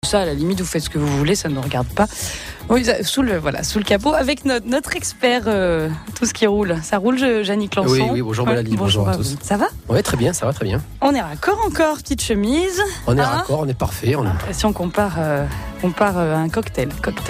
Ça, à la limite, vous faites ce que vous voulez, ça ne nous regarde pas. Oui, sous le capot, avec notre expert, tout ce qui roule. Ça roule, Yannick Lançon. Oui, bonjour Mélanie, bonjour à tous. Ça va ? Oui, très bien, ça va très bien. On est raccord encore, petite chemise. On est raccord, on est parfait. Si on compare à un cocktail.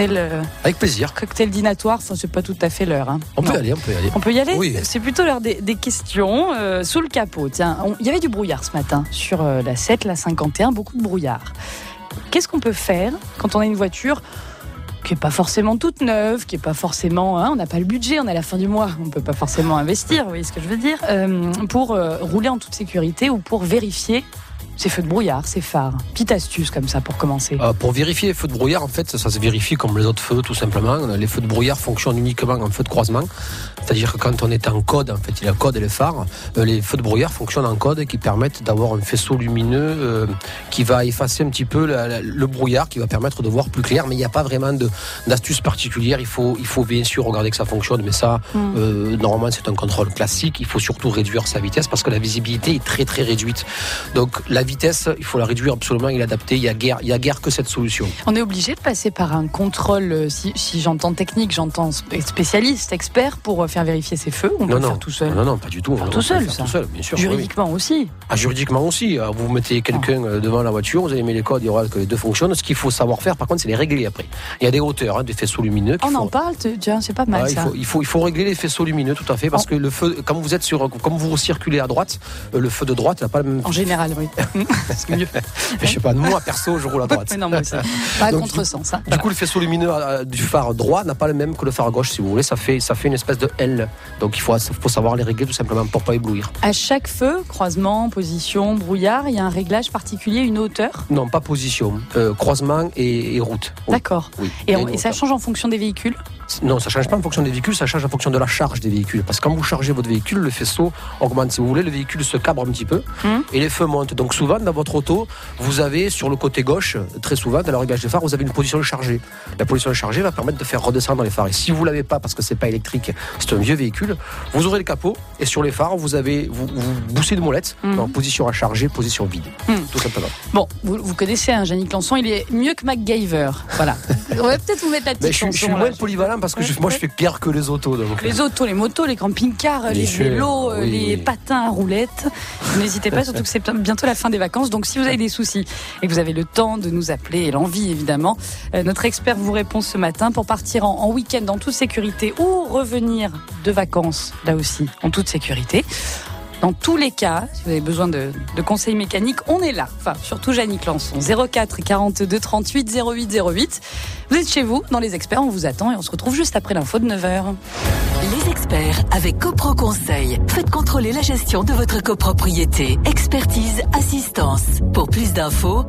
Avec plaisir. Cocktail dînatoire, enfin, c'est pas tout à fait l'heure. Hein. On peut y aller. On peut y aller ? Oui. C'est plutôt l'heure des questions. Sous le capot, tiens, il y avait du brouillard ce matin sur la 7, la 51, beaucoup de brouillard. Qu'est-ce qu'on peut faire quand on a une voiture qui n'est pas forcément toute neuve, qui n'est pas forcément... on n'a pas le budget, on est à la fin du mois, on ne peut pas forcément investir, vous voyez ce que je veux dire, pour rouler en toute sécurité ou pour vérifier ces feux de brouillard, ces phares. Petite astuce comme ça pour commencer. Pour vérifier les feux de brouillard, en fait, ça se vérifie comme les autres feux, tout simplement. Les feux de brouillard fonctionnent uniquement en feu de croisement. C'est-à-dire que quand on est en code, en fait, il y a code et les phares. Les feux de brouillard fonctionnent en code qui permettent d'avoir un faisceau lumineux qui va effacer un petit peu le brouillard, qui va permettre de voir plus clair. Mais il n'y a pas vraiment d'astuce particulière. Il faut bien sûr regarder que ça fonctionne. Mais ça, normalement, c'est un contrôle classique. Il faut surtout réduire sa vitesse parce que la visibilité est très, très réduite. Donc, la vitesse, il faut la réduire absolument et l'adapter. Il y a guère que cette solution. On est obligé de passer par un contrôle, si j'entends technique, j'entends spécialiste, expert, pour faire vérifier ces feux. On peut le faire tout seul. Non, pas du tout. Tout seul, bien sûr. Juridiquement aussi. Juridiquement aussi. Vous mettez quelqu'un devant la voiture, vous allez mettre les codes, il y aura que les deux fonctionnent. Ce qu'il faut savoir faire, par contre, c'est les régler après. Il y a des hauteurs, des faisceaux lumineux. En parle, tiens, c'est pas mal ça. Il faut régler les faisceaux lumineux, tout à fait, parce que le feu, comme vous circulez à droite, le feu de droite n'a pas le même. En général, oui. C'est mieux. Je sais pas, moi perso, je roule à droite. Non, moi aussi. Pas à contresens. Du coup, le faisceau lumineux du phare droit n'a pas le même que le phare gauche, si vous voulez. Ça fait une espèce de L. Donc il faut savoir les régler tout simplement pour pas éblouir. À chaque feu, croisement, position, brouillard, il y a un réglage particulier, une hauteur ? Non, pas position, croisement et route. Oui. D'accord. Oui. Et ça change en fonction des véhicules ? Non, ça ne change pas en fonction des véhicules, ça change en fonction de la charge des véhicules. Parce que quand vous chargez votre véhicule, le faisceau augmente. Si vous voulez, le véhicule se cabre un petit peu et les feux montent. Donc souvent, dans votre auto, vous avez sur le côté gauche, très souvent, dans le réglage des phares, vous avez une position chargée. La position chargée va permettre de faire redescendre les phares. Et si vous ne l'avez pas, parce que ce n'est pas électrique, c'est un vieux véhicule, vous ouvrez le capot et sur les phares, vous boussez une molette en position à charger, position vide. Tout simplement. Bon, vous connaissez Yannick Lançon, il est mieux que MacGyver. Voilà. On va peut-être vous mettre la petite chanson. Je suis moins polyvalent parce que moi je fais pire que les autos. Donc. Les autos, les motos, les camping-cars, les vélos, les patins à roulettes. N'hésitez pas, surtout que c'est bientôt la fin des vacances. Donc si vous avez des soucis et que vous avez le temps de nous appeler et l'envie évidemment, notre expert vous répond ce matin pour partir en week-end en toute sécurité ou revenir de vacances là aussi en toute sécurité. Dans tous les cas, si vous avez besoin de conseils mécaniques, on est là. Enfin, surtout Yannick Lançon. 04 42 38 08 08. Vous êtes chez vous, dans les experts, on vous attend et on se retrouve juste après l'info de 9h. Les experts avec Copro Conseil. Faites contrôler la gestion de votre copropriété. Expertise, assistance. Pour plus d'infos,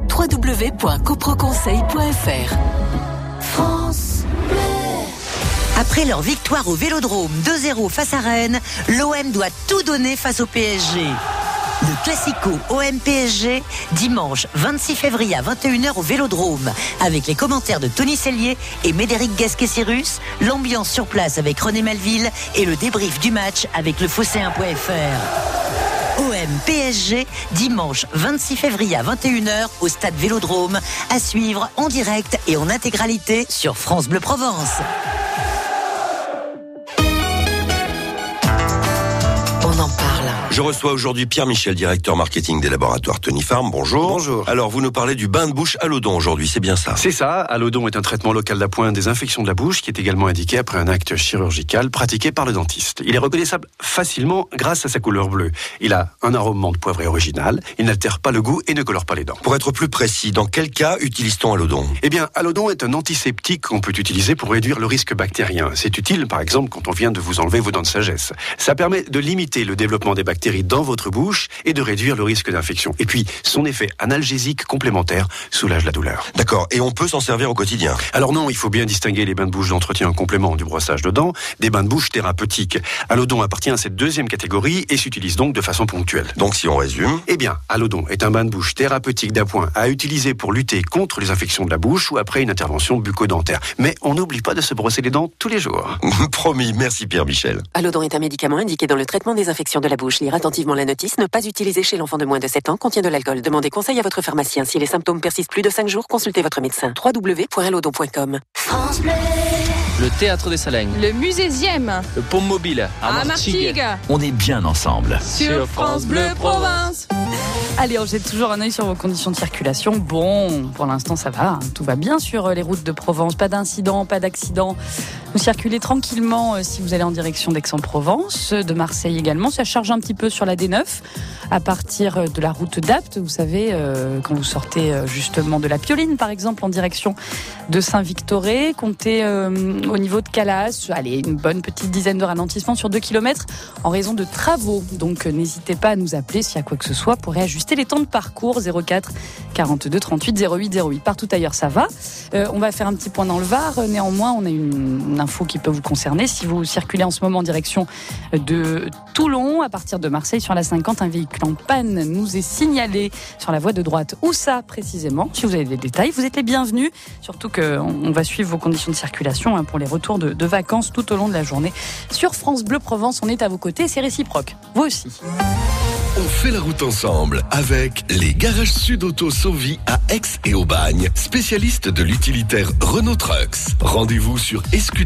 www.coproconseil.fr. France Bleu. Après leur victoire au Vélodrome 2-0 face à Rennes, l'OM doit tout donner face au PSG. Le Classico OM-PSG, dimanche 26 février à 21h au Vélodrome, avec les commentaires de Tony Sellier et Médéric Gasquet-Cyrus, l'ambiance sur place avec René Malville et le débrief du match avec le Phocéen.fr. OM-PSG, dimanche 26 février à 21h au stade Vélodrome, à suivre en direct et en intégralité sur France Bleu Provence. On en parle. Je reçois aujourd'hui Pierre Michel, directeur marketing des laboratoires Tony Farm. Bonjour. Bonjour. Alors, vous nous parlez du bain de bouche Allodon aujourd'hui, c'est bien ça ? C'est ça. Allodon est un traitement local d'appoint des infections de la bouche qui est également indiqué après un acte chirurgical pratiqué par le dentiste. Il est reconnaissable facilement grâce à sa couleur bleue. Il a un arôme menthe poivré original. Il n'altère pas le goût et ne colore pas les dents. Pour être plus précis, dans quel cas utilise-t-on Allodon ? Eh bien, Allodon est un antiseptique qu'on peut utiliser pour réduire le risque bactérien. C'est utile, par exemple, quand on vient de vous enlever vos dents de sagesse. Ça permet de limiter le développement des bactéries dans votre bouche et de réduire le risque d'infection. Et puis, son effet analgésique complémentaire soulage la douleur. D'accord, et on peut s'en servir au quotidien ? Alors non, il faut bien distinguer les bains de bouche d'entretien en complément du brossage de dents des bains de bouche thérapeutiques. Allodon appartient à cette deuxième catégorie et s'utilise donc de façon ponctuelle. Donc si on résume... Eh bien, Allodon est un bain de bouche thérapeutique d'appoint à utiliser pour lutter contre les infections de la bouche ou après une intervention bucco-dentaire. Mais on n'oublie pas de se brosser les dents tous les jours. Promis, merci Pierre Michel. Allodon est un médicament indiqué dans le traitement des infections de la bouche. Lire Lire attentivement la notice. Ne pas utiliser chez l'enfant de moins de 7 ans. Contient de l'alcool. Demandez conseil à votre pharmacien. Si les symptômes persistent plus de 5 jours, consultez votre médecin. www.elodon.com. France Bleu. Le Théâtre des Salins. Le Musésième. Le Pont Mobile. À Martigues. On est bien ensemble. Sur France Bleu Provence. Allez, on jette toujours un œil sur vos conditions de circulation. Bon, pour l'instant, ça va. Tout va bien sur les routes de Provence. Pas d'incident, pas d'accident. Vous circulez tranquillement si vous allez en direction d'Aix-en-Provence, de Marseille également. Ça charge un petit peu sur la D9 à partir de la route d'Apt. Vous savez, quand vous sortez justement de la Pioline, par exemple, en direction de Saint-Victoré, comptez au niveau de Calas, allez, une bonne petite dizaine de ralentissements sur 2 km en raison de travaux. Donc n'hésitez pas à nous appeler s'il y a quoi que ce soit pour réajuster les temps de parcours. 04 42 38 08 08. Partout ailleurs, ça va. On va faire un petit point dans le Var. Néanmoins, on a une info qui peut vous concerner. Si vous circulez en ce moment en direction de Toulon, à partir de Marseille sur la 50, un véhicule en panne nous est signalé sur la voie de droite. Où ça précisément? Si vous avez des détails, vous êtes les bienvenus. Surtout qu'on va suivre vos conditions de circulation pour les retours de vacances tout au long de la journée. Sur France Bleu Provence, on est à vos côtés, c'est réciproque. Vous aussi. On fait la route ensemble avec les garages Sud Auto Sauvy à Aix et Aubagne, spécialistes de l'utilitaire Renault Trucks. Rendez-vous sur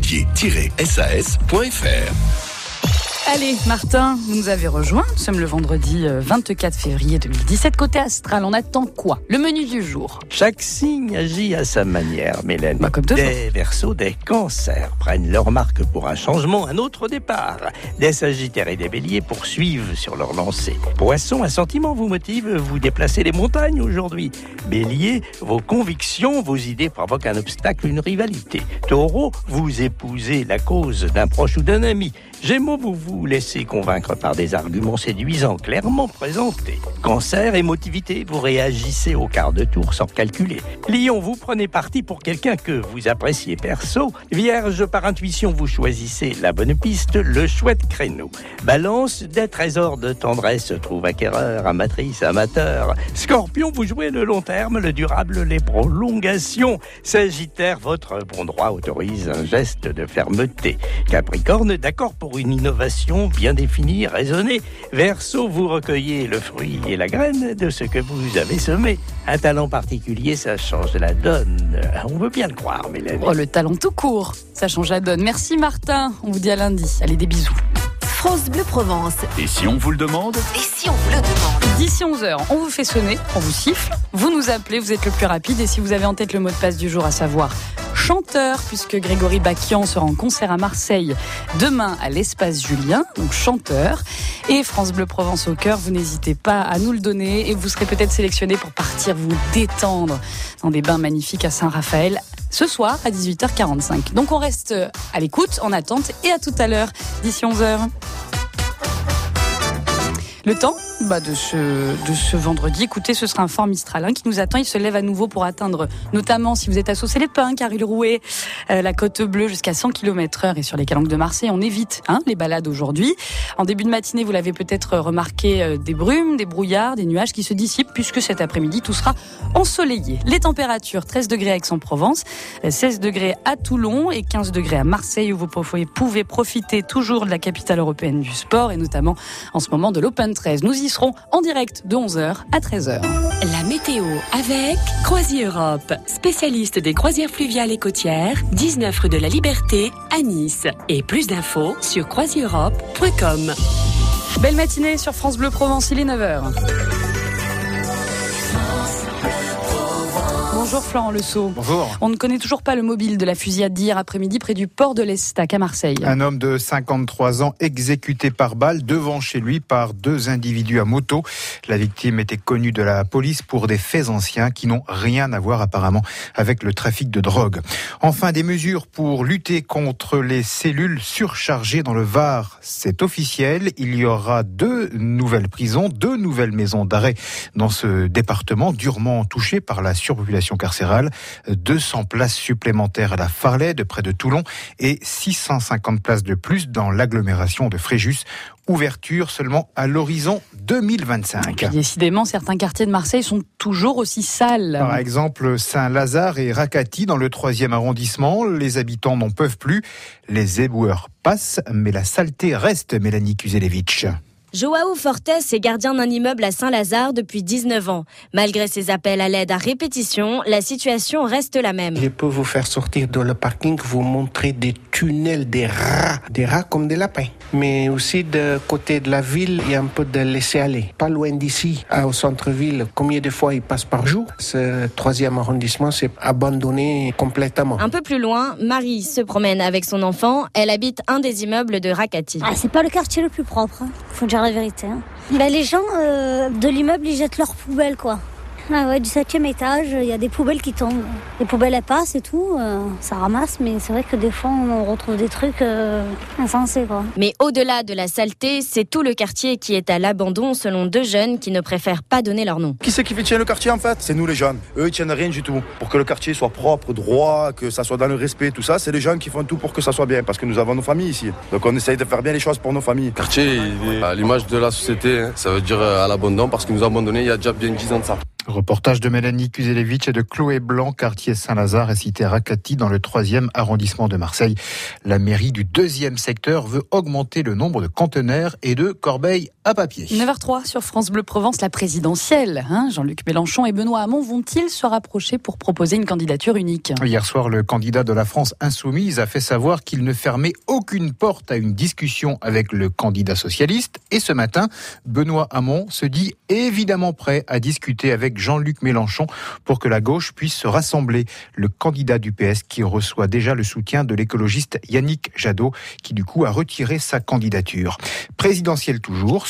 escudier-sas.fr. Allez, Martin, vous nous avez rejoints. Nous sommes le vendredi 24 février 2017. Côté astral, on attend quoi? Le menu du jour. Chaque signe agit à sa manière, Mélène. Comme des Verseaux, des Cancers prennent leur marque pour un changement, un autre départ. Des Sagittaires et des Béliers poursuivent sur leur lancée. Poissons, un sentiment vous motive, vous déplacez les montagnes aujourd'hui. Bélier, vos convictions, vos idées provoquent un obstacle, une rivalité. Taureau, vous épousez la cause d'un proche ou d'un ami. Gémeaux, vous vous laissez convaincre par des arguments séduisants, clairement présentés. Cancer, émotivité, vous réagissez au quart de tour sans calculer. Lion, vous prenez parti pour quelqu'un que vous appréciez perso. Vierge, par intuition, vous choisissez la bonne piste, le chouette créneau. Balance, des trésors de tendresse se trouvent acquéreurs, amatrices, amateurs. Scorpion, vous jouez le long terme, le durable, les prolongations. Sagittaire, votre bon droit autorise un geste de fermeté. Capricorne, d'accord pour une innovation bien définie, raisonnée. Verseau, vous recueillez le fruit et la graine de ce que vous avez semé. Un talent particulier, ça change la donne. On veut bien le croire, Mélanie. Oh, le talent tout court, ça change la donne. Merci Martin, on vous dit à lundi. Allez, des bisous. France Bleu Provence. Et si on vous le demande? Et si on vous le demande? D'ici 11h, on vous fait sonner, on vous siffle, vous nous appelez, vous êtes le plus rapide. Et si vous avez en tête le mot de passe du jour, à savoir chanteur, puisque Grégory Bakian sera en concert à Marseille demain à l'Espace Julien, donc chanteur. Et France Bleu Provence au cœur, vous n'hésitez pas à nous le donner et vous serez peut-être sélectionné pour partir vous détendre dans des bains magnifiques à Saint-Raphaël ce soir à 18h45. Donc on reste à l'écoute, en attente, et à tout à l'heure, d'ici 11h. Le temps de ce vendredi, écoutez, ce sera un fort Mistral qui nous attend. Il se lève à nouveau pour atteindre, notamment si vous êtes à Saucé-les-Pins, Caril-Rouet, la Côte Bleue jusqu'à 100 km/h. Et sur les calanques de Marseille, on évite les balades aujourd'hui. En début de matinée, vous l'avez peut-être remarqué, des brumes, des brouillards, des nuages qui se dissipent, puisque cet après-midi, tout sera ensoleillé. Les températures, 13 degrés à Aix-en-Provence, 16 degrés à Toulon et 15 degrés à Marseille, où vous pouvez profiter toujours de la capitale européenne du sport, et notamment en ce moment de l'Open 13. Nous y serons en direct de 11h à 13h. La météo avec Croisière Europe, spécialiste des croisières fluviales et côtières, 19 rue de la Liberté à Nice. Et plus d'infos sur croisièreeurope.com. Belle matinée sur France Bleu Provence, il est 9h. Bonjour Florent Le Sceau. Bonjour. On ne connaît toujours pas le mobile de la fusillade d'hier après-midi près du port de l'Estac à Marseille. Un homme de 53 ans exécuté par balle devant chez lui par 2 individus à moto. La victime était connue de la police pour des faits anciens qui n'ont rien à voir apparemment avec le trafic de drogue. Enfin, des mesures pour lutter contre les cellules surchargées dans le Var. C'est officiel, il y aura 2 nouvelles prisons, 2 nouvelles maisons d'arrêt dans ce département durement touché par la surpopulation carcérale, 200 places supplémentaires à la Farley de près de Toulon et 650 places de plus dans l'agglomération de Fréjus. Ouverture seulement à l'horizon 2025. Et décidément, certains quartiers de Marseille sont toujours aussi sales. Par exemple, Saint-Lazare et Rakati dans le 3e arrondissement. Les habitants n'en peuvent plus. Les éboueurs passent, mais la saleté reste, Mélanie Kuzelevitch. Joao Fortes est gardien d'un immeuble à Saint-Lazare depuis 19 ans. Malgré ses appels à l'aide à répétition, la situation reste la même. Je peux vous faire sortir dans le parking, vous montrer des tunnels, des rats comme des lapins. Mais aussi de côté de la ville, il y a un peu de laisser-aller. Pas loin d'ici, au centre-ville, combien de fois ils passent par jour? Ce 3e arrondissement, c'est abandonné complètement. Un peu plus loin, Marie se promène avec son enfant. Elle habite un des immeubles de Rakati. C'est pas le quartier le plus propre, faut dire la vérité. Les gens de l'immeuble, ils jettent leurs poubelles, quoi. Du 7e étage, il y a des poubelles qui tombent. Les poubelles, elles passent et tout, ça ramasse, mais c'est vrai que des fois, on retrouve des trucs insensés, quoi. Mais au-delà de la saleté, c'est tout le quartier qui est à l'abandon, selon 2 jeunes qui ne préfèrent pas donner leur nom. Qui c'est qui fait tenir le quartier, en fait? C'est nous, les jeunes. Eux, ils tiennent rien du tout. Pour que le quartier soit propre, droit, que ça soit dans le respect, tout ça, c'est les jeunes qui font tout pour que ça soit bien, parce que nous avons nos familles ici. Donc on essaye de faire bien les choses pour nos familles. Le quartier, il est à l'image de la société, ça veut dire à l'abandon, parce qu'ils nous ont abandonnés il y a déjà bien 10 ans de ça. Reportage de Mélanie Kuzelevich et de Chloé Blanc, quartier Saint-Lazare est cité à Rakati dans le 3e arrondissement de Marseille. La mairie du 2e secteur veut augmenter le nombre de conteneurs et de corbeilles à papier. 9h03 sur France Bleu Provence, la présidentielle. Jean-Luc Mélenchon et Benoît Hamon vont-ils se rapprocher pour proposer une candidature unique? Hier soir, le candidat de la France Insoumise a fait savoir qu'il ne fermait aucune porte à une discussion avec le candidat socialiste. Et ce matin, Benoît Hamon se dit évidemment prêt à discuter avec Jean-Luc Mélenchon pour que la gauche puisse se rassembler. Le candidat du PS qui reçoit déjà le soutien de l'écologiste Yannick Jadot qui du coup a retiré sa candidature. Présidentielle toujours,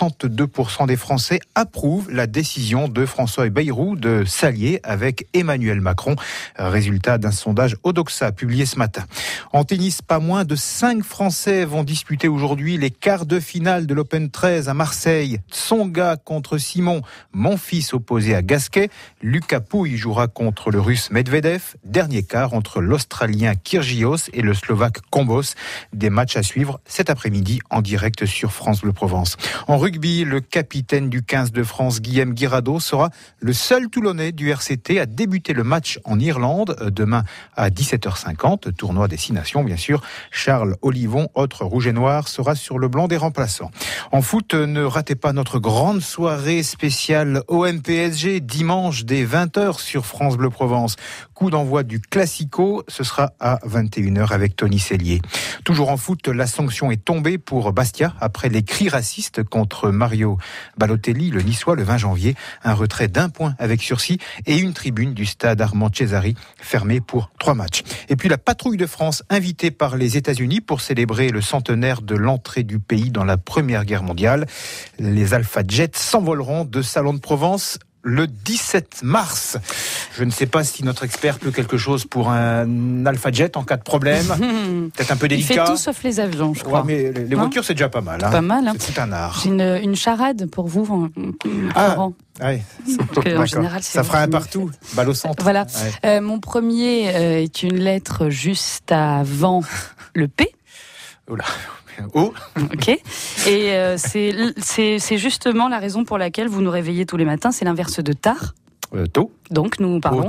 62% des Français approuvent la décision de François Bayrou de s'allier avec Emmanuel Macron. Résultat d'un sondage Odoxa publié ce matin. En tennis, pas moins de 5 Français vont disputer aujourd'hui les quarts de finale de l'Open 13 à Marseille. Tsonga contre Simon, Monfils opposé à Gasquet. Lucas Pouille jouera contre le Russe Medvedev. Dernier quart entre l'Australien Kyrgios et le Slovaque Kombos. Des matchs à suivre cet après-midi en direct sur France Bleu Provence. En rugby, le capitaine du 15 de France, Guillaume Guirado, sera le seul Toulonnais du RCT à débuter le match en Irlande demain à 17h50. Tournoi Destination, bien sûr. Charles Olivon, autre rouge et noir, sera sur le blanc des remplaçants. En foot, ne ratez pas notre grande soirée spéciale OM-PSG dimanche dès 20h sur France Bleu Provence. Coup d'envoi du Classico, ce sera à 21h avec Tony Sellier. Toujours en foot, la sanction est tombée pour Bastia après les cris racistes contre Mario Balotelli, le Niçois, le 20 janvier. Un retrait d'1 point avec sursis et une tribune du stade Armand Cesari fermée pour 3 matchs. Et puis la patrouille de France invitée par les États-Unis pour célébrer le centenaire de l'entrée du pays dans la Première Guerre mondiale. Les Alpha Jets s'envoleront de Salon de Provence le 17 mars. Je ne sais pas si notre expert peut quelque chose pour un Alpha Jet en cas de problème. Peut-être un peu délicat. Il fait tout sauf les avions, je crois. Ouais, mais les voitures, c'est déjà pas mal. Pas mal. C'est un art. J'ai une charade pour vous, Florent. Ouais. En général, ça fera un partout. Balle au centre. Voilà. Ouais. Mon premier est une lettre juste avant le P. Oula. Oh. Ok. Et c'est justement la raison pour laquelle vous nous réveillez tous les matins. C'est l'inverse de tard. Tôt. Donc nous parlons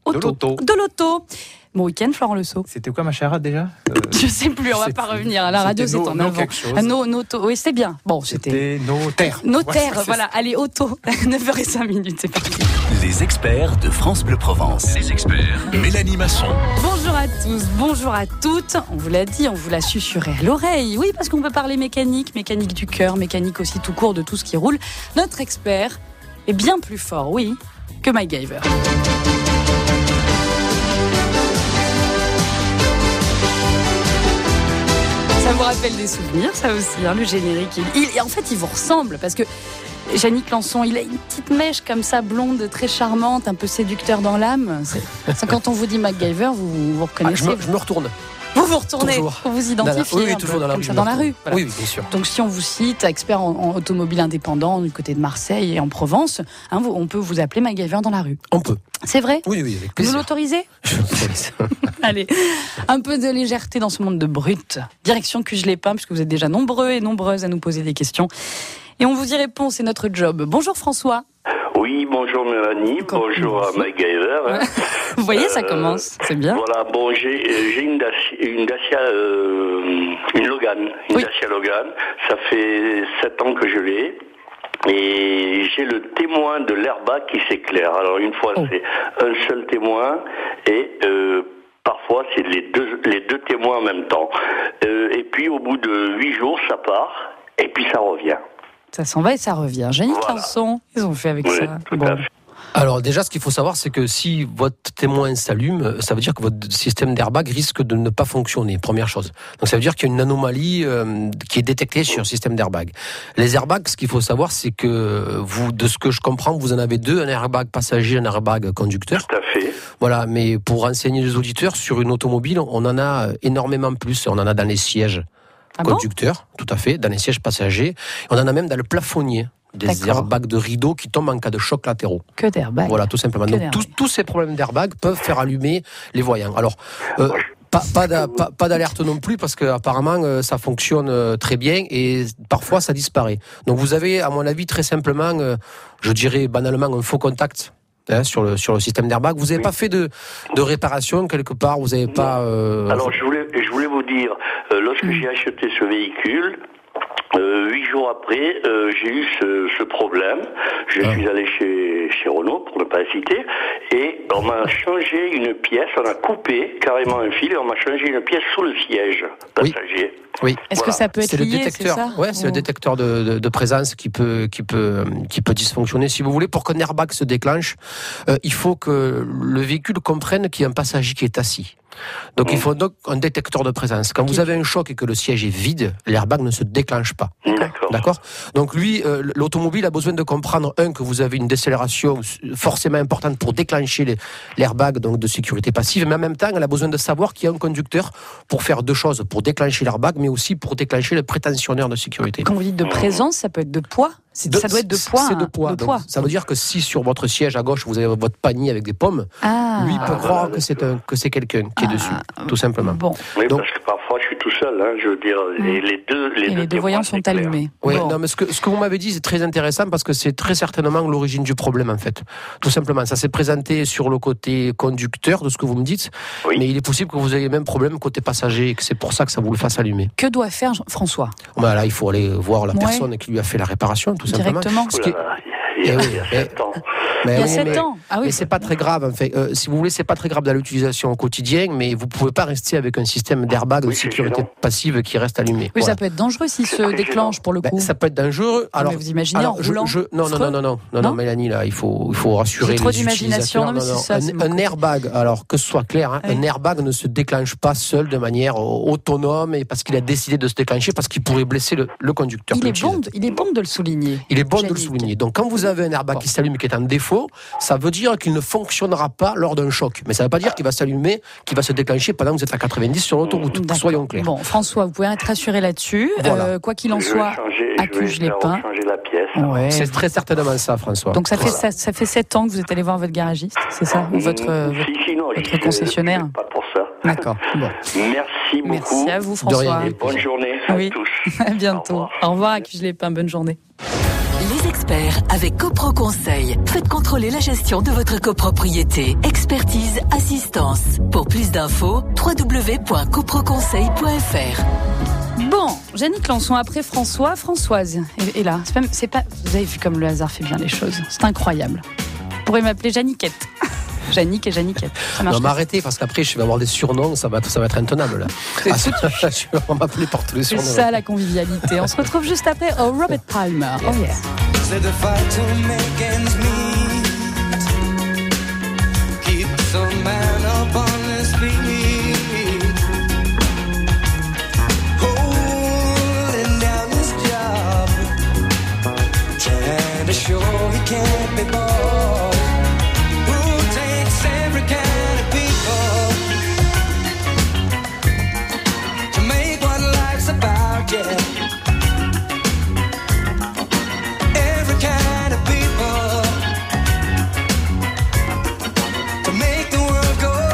de l'auto. Bon week-end, Florent Le Sceau. C'était quoi ma charade déjà Je sais plus, on va pas revenir. À la radio, c'est en avant. Oui, c'était bien. Bon, c'était notaire. Notaire, voilà. Allez, auto. 9h05, c'est parti. Les experts de France Bleu Provence. Les experts. Mélanie Masson. Bonjour à tous, bonjour à toutes. On vous l'a dit, on vous l'a susurré à l'oreille. Oui, parce qu'on peut parler mécanique du cœur, mécanique aussi tout court de tout ce qui roule. Notre expert est bien plus fort, oui, que MacGyver. Ça vous rappelle des souvenirs, ça aussi, le générique. En fait, il vous ressemble, parce que Yannick Lançon, il a une petite mèche comme ça, blonde, très charmante, un peu séducteur dans l'âme. C'est quand on vous dit MacGyver, vous reconnaissez. Je me retourne. Vous retournez, toujours. Vous identifiez oui, toujours dans la rue. Dans la rue. Voilà. Oui, bien sûr. Donc si on vous cite, expert en automobile indépendant du côté de Marseille et en Provence, on peut vous appeler MacGyver dans la rue. On peut. C'est vrai ? Oui, avec plaisir. Vous l'autorisez ? Allez, un peu de légèreté dans ce monde de brut. Direction Cuges-les-Pins, puisque vous êtes déjà nombreux et nombreuses à nous poser des questions. Et on vous y répond, c'est notre job. Bonjour François. Oui, bonjour Mélanie, bonjour à MacGyver. Hein. Vous voyez, ça commence, c'est bien. Voilà, bon, j'ai une Dacia, une Logan, Dacia Logan. Ça fait 7 ans que je l'ai. Et j'ai le témoin de l'airbag qui s'éclaire. Alors une fois c'est un seul témoin et parfois c'est les deux témoins en même temps. Et puis au bout de 8 jours ça part et puis ça revient. Ça s'en va et ça revient. Jeannick Lançon, ils ont fait avec ça. Bon. Alors déjà, ce qu'il faut savoir, c'est que si votre témoin s'allume, ça veut dire que votre système d'airbag risque de ne pas fonctionner, première chose. Donc ça veut dire qu'il y a une anomalie qui est détectée sur le système d'airbag. Les airbags, ce qu'il faut savoir, c'est que vous, de ce que je comprends, vous en avez 2, un airbag passager, un airbag conducteur. Tout à fait. Voilà, mais pour renseigner les auditeurs, sur une automobile, on en a énormément plus. On en a dans les sièges conducteurs, tout à fait, dans les sièges passagers. On en a même dans le plafonnier. Des airbags de rideau qui tombent en cas de choc latéraux. Que d'airbags. Voilà, tout simplement. Donc tous ces problèmes d'airbag peuvent faire allumer les voyants. Alors, pas d'alerte non plus parce que apparemment ça fonctionne très bien et parfois ça disparaît. Donc vous avez, à mon avis, très simplement, je dirais banalement, un faux contact. Sur le système d'airbag. Vous n'avez pas fait de réparation quelque part? Vous n'avez pas... Alors je voulais vous dire, lorsque j'ai acheté ce véhicule, 8 jours après, j'ai eu ce problème. Je suis allé chez Renault, pour ne pas le citer, et on m'a changé une pièce, on a coupé carrément un fil et on m'a changé une pièce sous le siège passager. Oui. Est-ce que ça peut être lié, le détecteur, c'est le détecteur de présence qui peut dysfonctionner. Si vous voulez, pour qu'un airbag se déclenche, il faut que le véhicule comprenne qu'il y a un passager qui est assis. Donc il faut donc un détecteur de présence. Quand vous avez un choc et que le siège est vide, l'airbag ne se déclenche pas. D'accord. Donc lui, l'automobile a besoin de comprendre, que vous avez une décélération forcément importante pour déclencher l'airbag donc de sécurité passive, mais en même temps, elle a besoin de savoir qu'il y a un conducteur pour faire 2 choses, pour déclencher l'airbag, mais aussi pour déclencher le prétentionnaire de sécurité. Quand vous dites de présence, ça peut être de poids. Ça doit être de poids. C'est de poids. Donc, ça veut dire que si sur votre siège à gauche vous avez votre panier avec des pommes, lui peut croire que c'est quelqu'un qui est dessus, tout simplement. Bon. Oui, donc, parce que parfois je suis tout seul, je veux dire, les deux voyants sont allumés. Oui, non, mais ce que vous m'avez dit, c'est très intéressant parce que c'est très certainement l'origine du problème en fait. Tout simplement, ça s'est présenté sur le côté conducteur de ce que vous me dites, mais il est possible que vous ayez le même problème côté passager et que c'est pour ça que ça vous le fasse allumer. Que doit faire François? Là, il faut aller voir la personne qui lui a fait la réparation. Tout simplement. Directement. Il y a 7 ans. Il y a 7 ans. Mais c'est pas très grave. En fait. Si vous voulez, c'est pas très grave dans l'utilisation au quotidien, mais vous pouvez pas rester avec un système d'airbag de sécurité passive qui reste allumé. Oui, ça peut être dangereux s'il se déclenche pour le coup. Ça peut être dangereux. Alors, mais vous imaginez en roulant. Non, Mélanie, là, il faut rassurer les utilisateurs. Un airbag, alors que ce soit clair, un airbag ne se déclenche pas seul de manière autonome et parce qu'il a décidé de se déclencher, parce qu'il pourrait blesser le conducteur. Il est bon de le souligner. Il est bon de le souligner. Donc, quand vous avez un airbag qui s'allume et qui est en défaut, ça veut dire qu'il ne fonctionnera pas lors d'un choc. Mais ça ne veut pas dire qu'il va s'allumer, qu'il va se déclencher pendant que vous êtes à 90 sur l'autoroute. Soyons clairs. Bon, François, vous pouvez être rassuré là-dessus. Voilà. Quoi qu'il en soit, à Cuges-les-Pins. Ouais. C'est très certainement ça, François. Donc ça fait 7 ans que vous êtes allé voir votre garagiste, c'est ça? Ou votre concessionnaire? Pas pour ça. D'accord. Bon. Merci beaucoup. Merci à vous, François. Bonne journée à tous. À bientôt. Au revoir à Cuges-les-Pins. Bonne journée. Les experts avec Copro Conseil. Faites contrôler la gestion de votre copropriété. Expertise, assistance. Pour plus d'infos, www.coproconseil.fr. Bon, Jeannick Lançon après François, Françoise. Et là, c'est pas. Vous avez vu comme le hasard fait bien les choses. C'est incroyable. Vous pourrez m'appeler Jeanniquette. Jeannick et Jeanniquette. Non, m'arrêtez parce qu'après je vais avoir des surnoms, ça va être intenable là. On va m'appeler par tous les surnoms. C'est ça la convivialité. On se retrouve juste après au Robert Palmer. Oh yeah. To make the world go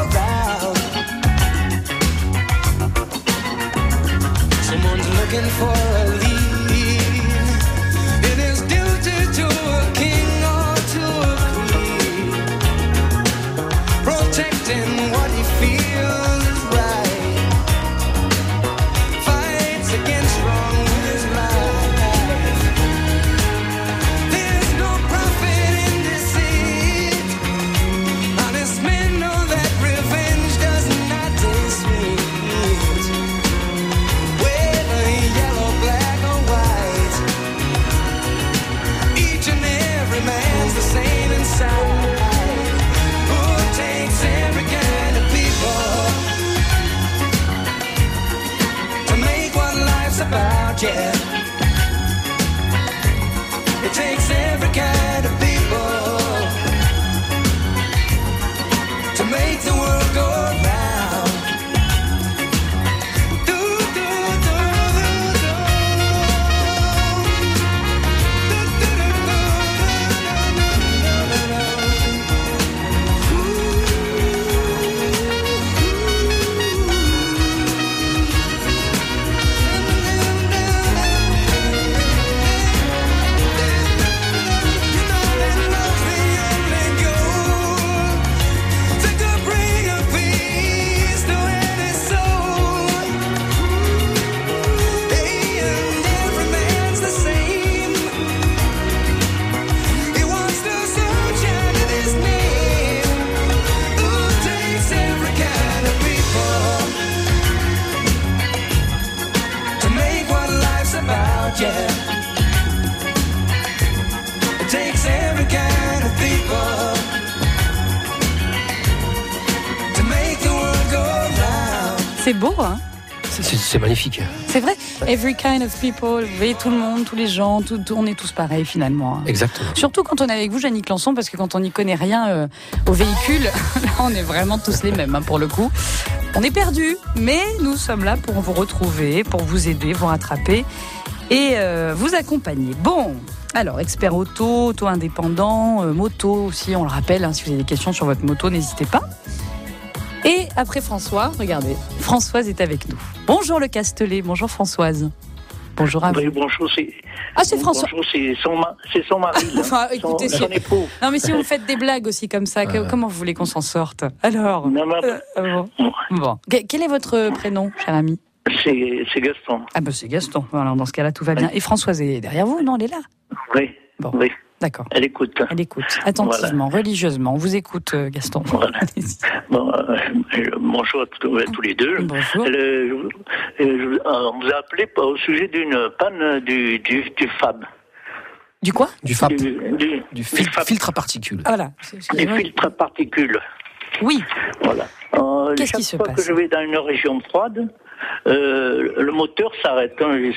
C'est beau, hein? C'est magnifique. C'est vrai. Every kind of people. Vous voyez, tout le monde, tous les gens, on est tous pareils finalement. Hein. Exactement. Surtout quand on est avec vous, Jannick Lançon, parce que quand on n'y connaît rien au véhicule, là, on est vraiment tous les mêmes, hein, pour le coup. On est perdus, mais nous sommes là pour vous retrouver, pour vous aider, vous rattraper et vous accompagner. Bon. Alors, expert auto indépendant, moto aussi, on le rappelle, hein, si vous avez des questions sur votre moto, n'hésitez pas. Et après François, regardez, Françoise est avec nous. Bonjour le Castellet, bonjour Françoise. Bonjour à vous. Oui, bonjour, c'est... Ah, c'est François. Bonjour, c'est son mari. Enfin, écoutez, son époux. Non, mais si vous faites des blagues aussi comme ça, comment vous voulez qu'on s'en sorte? Alors, bon. Quel est votre prénom, cher ami? C'est Gaston. Ah ben c'est Gaston. Alors dans ce cas-là, tout va bien. Et Françoise est derrière vous, non? Elle est là? Oui. Bon. Oui. D'accord. Elle écoute. Elle écoute attentivement, religieusement. On vous écoute, Gaston. Voilà. Bon, bonjour à tous les deux. Bonjour. On vous a appelé au sujet d'une panne du FAB. Du quoi? Du FAB. Du filtre à particules. Voilà. Des filtres à particules. Oui. Voilà. Qu'est-ce qui se passe? Chaque fois que je vais dans une région froide, le moteur s'arrête. Hein.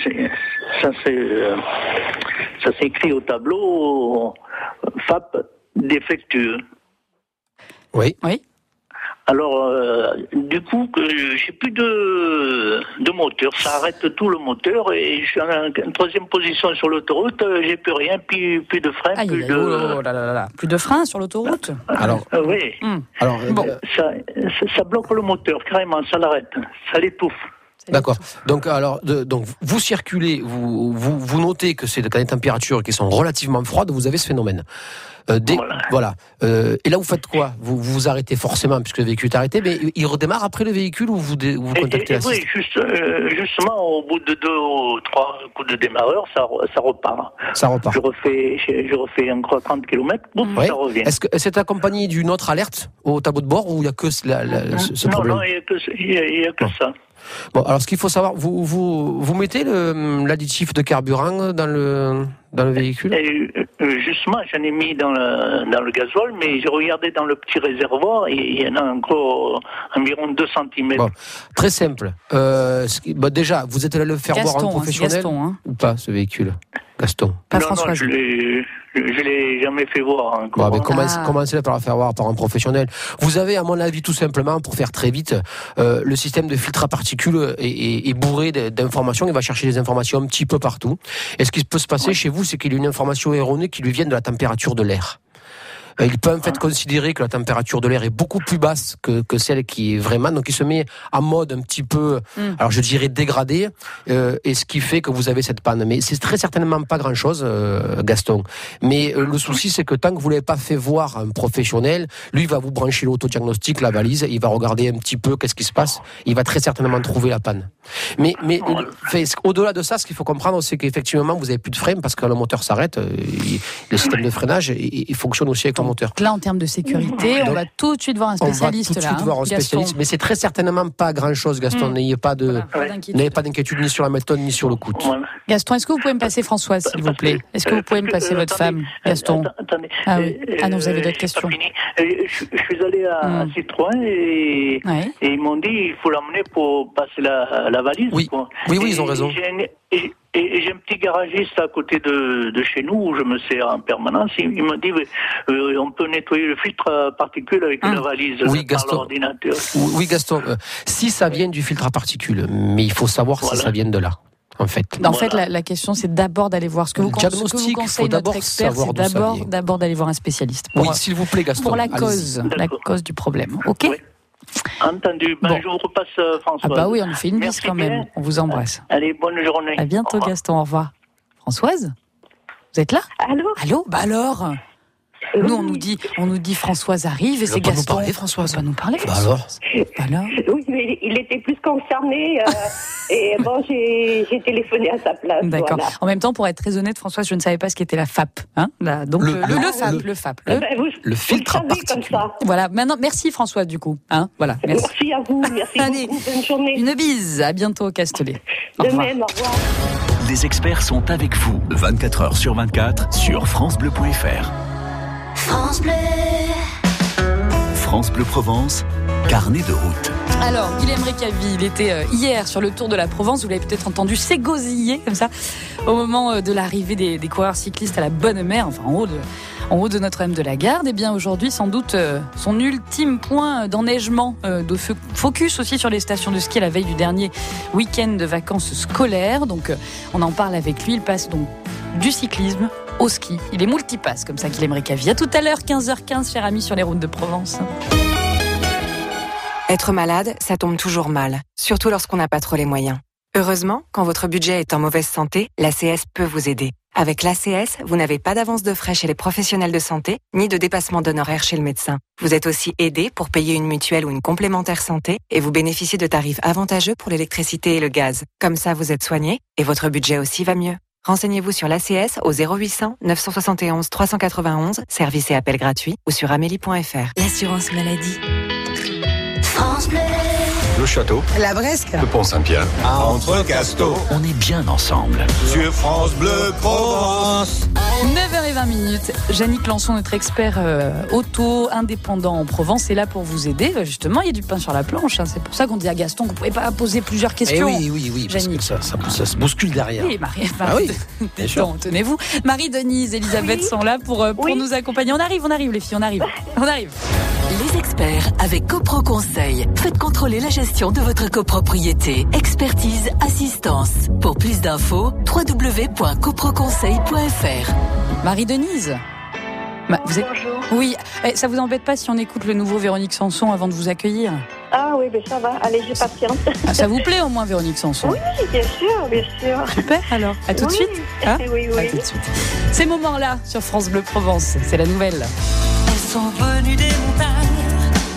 Ça s'écrit au tableau FAP défectueux. Oui. Oui. Alors, du coup, j'ai plus de moteur. Ça arrête tout le moteur et je suis en troisième position sur l'autoroute. J'ai plus rien, plus de frein, plus de frein sur l'autoroute. Alors, oui. Alors, bon, ça bloque le moteur carrément. Ça l'arrête, ça l'étouffe. D'accord. Donc, donc vous circulez, vous notez que c'est quand les températures qui sont relativement froides, vous avez ce phénomène. Voilà. Et là, vous faites quoi? Vous arrêtez forcément puisque le véhicule est arrêté, mais il redémarre après le véhicule ou vous contactez la Oui, justement, au bout de 2 ou 3 coups de démarreur, ça repart. Ça repart. Je refais encore 30 km, ça revient. Est-ce que c'est accompagné d'une autre alerte au tableau de bord ou il n'y a que ce problème? Non, il n'y a que ça. Bon, alors ce qu'il faut savoir, vous mettez l'additif de carburant dans le véhicule? Justement, j'en ai mis dans le gasoil, mais j'ai regardé dans le petit réservoir et il y en a encore environ 2 cm. Bon, très simple. Déjà, vous êtes allé le faire voir en professionnel ou pas, ce véhicule? Gaston. Non, je l'ai jamais fait voir encore. Bon, commencez par le faire voir par un professionnel. Vous avez, à mon avis, tout simplement, pour faire très vite, le système de filtre à particules est bourré d'informations. Il va chercher des informations un petit peu partout. Et ce qui peut se passer chez vous, c'est qu'il y a une information erronée qui lui vient de la température de l'air. il peut en fait considérer que la température de l'air est beaucoup plus basse que celle qui est vraiment, donc il se met en mode un petit peu, alors je dirais dégradé, et ce qui fait que vous avez cette panne. Mais c'est très certainement pas grand-chose, Gaston. Mais le souci, c'est que tant que vous l'avez pas fait voir un professionnel, lui il va vous brancher l'autodiagnostic, la valise, il va regarder un petit peu qu'est-ce qui se passe, il va très certainement trouver la panne. Mais au-delà de ça, ce qu'il faut comprendre, c'est qu'effectivement vous avez plus de frein parce que le moteur s'arrête, le système de freinage il fonctionne aussi avec le moteur. Donc là, en termes de sécurité, on va tout de suite voir un spécialiste. On va tout de suite voir un spécialiste, mais c'est très certainement pas grand-chose, Gaston. N'ayez pas d'inquiétude ni sur la méthode ni sur le coût. Gaston, est-ce que vous pouvez me passer Françoise, s'il vous plaît? Est-ce que vous pouvez me passer votre femme, Gaston? Attendez. Ah oui. Ah non, vous avez d'autres questions. Je suis allé à Citroën et ils m'ont dit il faut l'emmener pour passer la valise. Oui, quoi. Oui, ils ont raison. J'ai un petit garagiste à côté de chez nous où je me sers en permanence. Il m'a dit on peut nettoyer le filtre à particules avec la valise par l'ordinateur. Oui, Gaston. Si ça vient du filtre à particules, mais il faut savoir si ça vient de là. En fait, la question, c'est d'abord d'aller voir ce que vous conseille notre expert, c'est d'abord d'aller voir un spécialiste. Oui, s'il vous plaît, Gaston. Pour la cause du problème. Ok. Oui. Entendu. Je vous repasse François. Ah bah oui, on lui fait une bise quand même. On vous embrasse. Allez, bonne journée. À bientôt, Gaston. Au revoir. Françoise, vous êtes là? Allô. Bah alors. Nous, on nous dit Françoise arrive et c'est Gaston. Nous parler, Françoise. Va nous parler. Bah alors. Oui, mais il était plus concerné et bon, j'ai téléphoné à sa place. D'accord. Voilà. En même temps, pour être très honnête, Françoise, je ne savais pas ce qu'était la FAP. Donc le FAP. Le filtre à particules. Voilà. Maintenant, merci Françoise du coup. Voilà. Merci à vous. Merci beaucoup. Bonne journée. Une bise. À bientôt, Castellet. De même. Au revoir. Les experts sont avec vous 24 heures sur 24 sur francebleu.fr. France Bleu. France Bleu Provence, carnet de route. Alors, Guilhem Récavi, il était hier sur le Tour de la Provence, vous l'avez peut-être entendu s'égosiller comme ça, au moment de l'arrivée des coureurs cyclistes à la Bonne Mère, enfin en haut de Notre-Dame de la Garde. Et bien aujourd'hui, sans doute, son ultime point d'enneigement, de focus aussi sur les stations de ski à la veille du dernier week-end de vacances scolaires. Donc, on en parle avec lui, il passe donc du cyclisme au ski. Il est multipasse, comme ça qu'il aimerait qu'à vie. À tout à l'heure, 15h15, cher ami, sur les routes de Provence. Être malade, ça tombe toujours mal, surtout lorsqu'on n'a pas trop les moyens. Heureusement, quand votre budget est en mauvaise santé, l'ACS peut vous aider. Avec l'ACS, vous n'avez pas d'avance de frais chez les professionnels de santé, ni de dépassement d'honoraires chez le médecin. Vous êtes aussi aidé pour payer une mutuelle ou une complémentaire santé et vous bénéficiez de tarifs avantageux pour l'électricité et le gaz. Comme ça, vous êtes soigné et votre budget aussi va mieux. Renseignez-vous sur l'ACS au 0800 971 391, service et appel gratuit, ou sur amélie.fr. L'assurance maladie. France Bleu. Le château. La Bresque. Le Pont-Saint-Pierre. Entre Casto. On est bien ensemble. Sur France Bleu Provence. 9h20. Yannick Lançon, notre expert auto indépendant en Provence, est là pour vous aider. Justement, il y a du pain sur la planche. C'est pour ça qu'on dit à Gaston que vous ne pouvez pas poser plusieurs questions. Oui, parce que ça se bouscule derrière. Oui, Marie, bien sûr. Tenez-vous. Marie, Denise, Elisabeth sont là pour nous accompagner. On arrive, les filles, on arrive. Les experts avec Copro Conseil. Faites contrôler la gestion de votre copropriété. Expertise, assistance. Pour plus d'infos, www.coproconseil.fr. Marie-Denise, vous êtes... Bonjour. Oui, ça vous embête pas si on écoute le nouveau Véronique Sanson avant de vous accueillir? Ah oui, ça va. Allez, je patiente. Ça vous plaît au moins, Véronique Sanson? Oui, bien sûr. Super, alors. À tout de suite. Oui. À tout de suite. Ces moments-là sur France Bleu Provence, c'est la nouvelle. Elles sont venues des montagnes,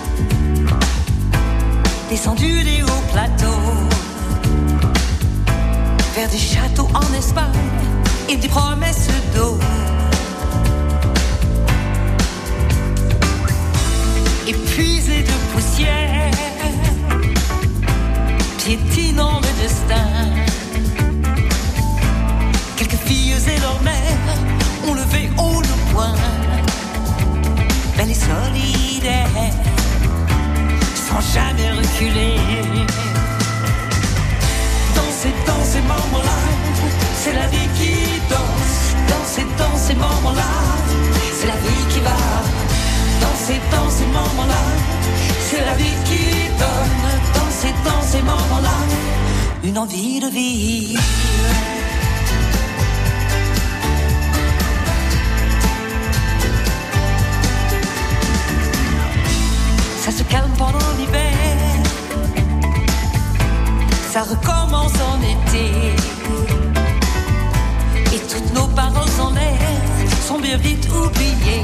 descendues des hauts plateaux, vers des châteaux en Espagne et des promesses d'eau. Épuisées de poussière, piétinant le destin. Quelques filles et leurs mères ont levé haut le poing. Belle et solidaire, sans jamais reculer. Danser dans ces moments-là, c'est la vie qui danse. Danser dans ces moments-là, c'est la vie qui va. Danser dans ces moments-là, c'est la vie qui donne. Danser dans ces moments-là, une envie de vivre. se calme pendant l'hiver. Ça recommence en été. Et toutes nos paroles en l'air sont bien vite oubliées.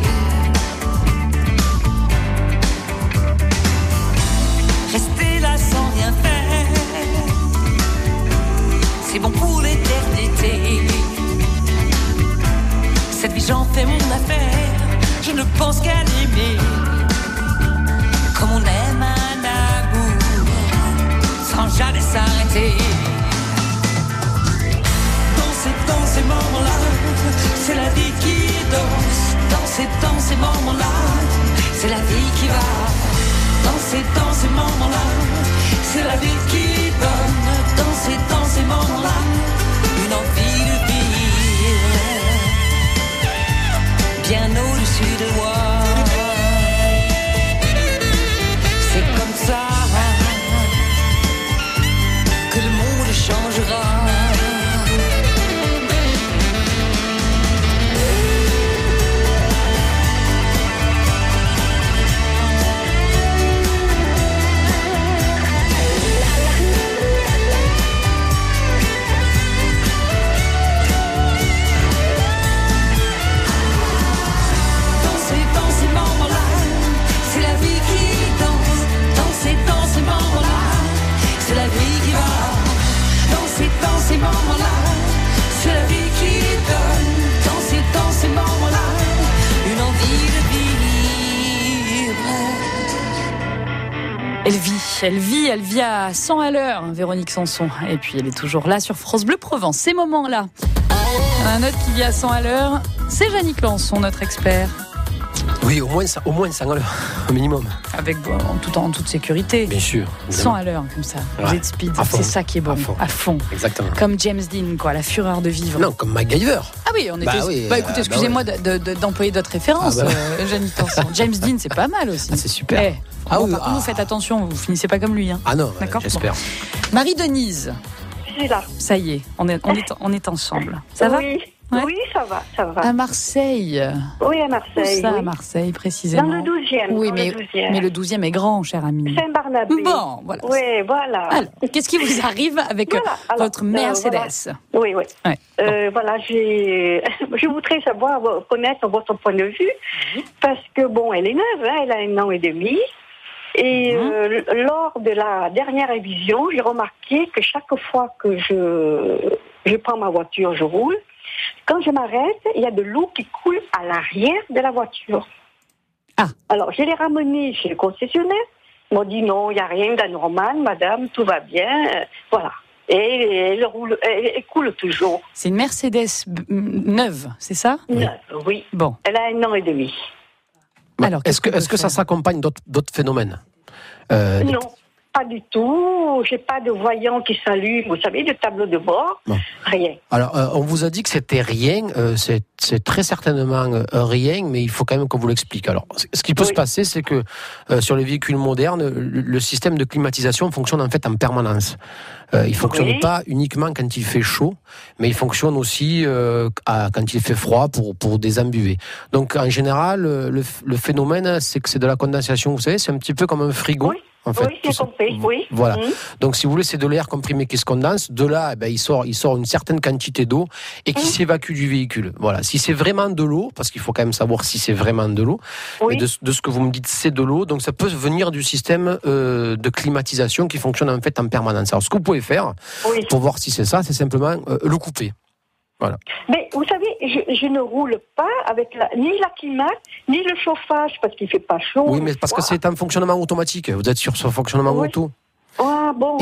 Rester là sans rien faire, c'est bon pour l'éternité. Cette vie j'en fais mon affaire, je ne pense qu'à l'aimer. Comme on aime un amour, sans jamais s'arrêter. Dans ces moments-là, c'est la vie qui danse. Dans ces moments-là, c'est la vie qui va. Dans ces moments-là, c'est la vie qui donne. Dans ces moments-là, une envie de vivre bien au-dessus de moi. C'est comme ça que le monde changera. Elle vit à 100 à l'heure, Véronique Sanson. Et puis elle est toujours là sur France Bleu Provence. Ces moments-là. Un autre qui vit à 100 à l'heure, c'est Yannick Lançon, notre expert. Oui, au moins 100 à l'heure, au minimum. Avec en toute sécurité. Bien sûr. 100 à l'heure, comme ça. Ouais. Vous êtes speed, c'est ça qui est bon. À fond. Exactement. Comme James Dean, quoi, la fureur de vivre. Non, comme MacGyver. Ah oui, on était. Écoutez, excusez-moi d'employer d'autres références, Yannick Lançon. James Dean, c'est pas mal aussi. Ah, c'est super. Par contre, vous faites attention, vous finissez pas comme lui. Hein. Ah non, d'accord. J'espère. Bon. Marie-Denise. Je suis là. Ça y est, on est ensemble. Ça va? Oui, ça va. À Marseille. Oui, à Marseille. Où ça, oui. à Marseille, précisément? Dans le 12e. Oui, mais le 12e est grand, cher ami. Saint-Barnabé. Bon, voilà. Oui, voilà. Alors, qu'est-ce qui vous arrive avec votre Mercedes? Oui. Voilà, je voudrais connaître votre point de vue, parce que, elle est neuve, elle a 1 an et demi. Et lors de la dernière révision, j'ai remarqué que chaque fois que je prends ma voiture, je roule, quand je m'arrête, il y a de l'eau qui coule à l'arrière de la voiture. Ah. Alors, je l'ai ramenée chez le concessionnaire. Ils m'ont dit non, il n'y a rien d'anormal, madame, tout va bien. Voilà. Et elle coule toujours. C'est une Mercedes neuve, c'est ça? Neuve, oui. Bon. Elle a 1 an et demi. Alors, est-ce que ça s'accompagne d'autres phénomènes? Non. Pas du tout, j'ai pas de voyant qui s'allume, vous savez, de tableau de bord, rien. Alors, on vous a dit que c'était rien, c'est très certainement rien, mais il faut quand même qu'on vous l'explique. Alors, ce qui peut se passer, c'est que sur les véhicules modernes, le système de climatisation fonctionne en fait en permanence. Il fonctionne pas uniquement quand il fait chaud, mais il fonctionne aussi quand il fait froid pour des embuvés. Donc, en général, le phénomène, c'est que c'est de la condensation. Vous savez, c'est un petit peu comme un frigo. Oui. En fait, oui, j'ai compris, oui. Voilà. Donc, si vous voulez, c'est de l'air comprimé qui se condense. De là, il sort une certaine quantité d'eau et qui s'évacue du véhicule. Voilà. Si c'est vraiment de l'eau, parce qu'il faut quand même savoir si c'est vraiment de l'eau, mais de ce que vous me dites, c'est de l'eau. Donc, ça peut venir du système de climatisation qui fonctionne en fait en permanence. Alors, ce que vous pouvez faire pour voir si c'est ça, c'est simplement le couper. Voilà. Mais vous savez, je ne roule pas avec ni la climat, ni le chauffage, parce qu'il ne fait pas chaud. Oui, mais parce que c'est un fonctionnement automatique. Vous êtes sur ce fonctionnement auto. Ah bon.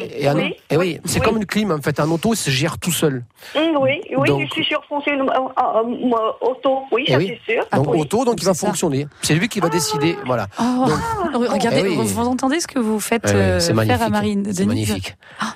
Oui, c'est comme une clim en fait. En auto, il se gère tout seul. Oui, donc, je suis sur fonctionnement auto. Oui, ça c'est sûr. Donc auto, donc il va fonctionner. C'est lui qui va décider. Voilà. Regardez, vous entendez ce que vous faites faire à Marine Denise? C'est magnifique.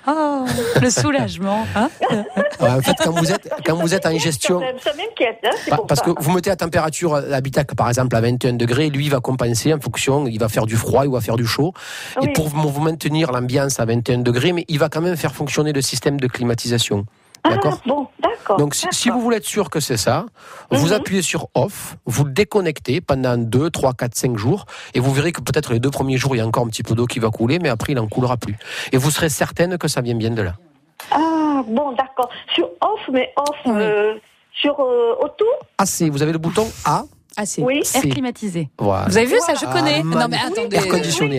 Le soulagement. En fait, quand vous êtes en gestion, ça m'inquiète. Parce que vous mettez la température l'habitacle par exemple à 21 degrés, lui il va compenser en fonction, il va faire du froid, il va faire du chaud. Et pour vous maintenir l'ambiance à 21 degrés, mais il va quand même faire fonctionner le système de climatisation. D'accord. Bon, d'accord. Donc si vous voulez être sûr que c'est ça, vous appuyez sur off, vous le déconnectez pendant 2, 3, 4, 5 jours, et vous verrez que peut-être les 2 premiers jours, il y a encore un petit peu d'eau qui va couler, mais après, il n'en coulera plus. Et vous serez certaine que ça vient bien de là. Ah, bon, d'accord. Sur off, mais off, sur auto. AC, vous avez le bouton A. Ah, c'est air climatisé. Voilà. Vous avez vu ça, je connais. Non, mais attendez. Air conditionné.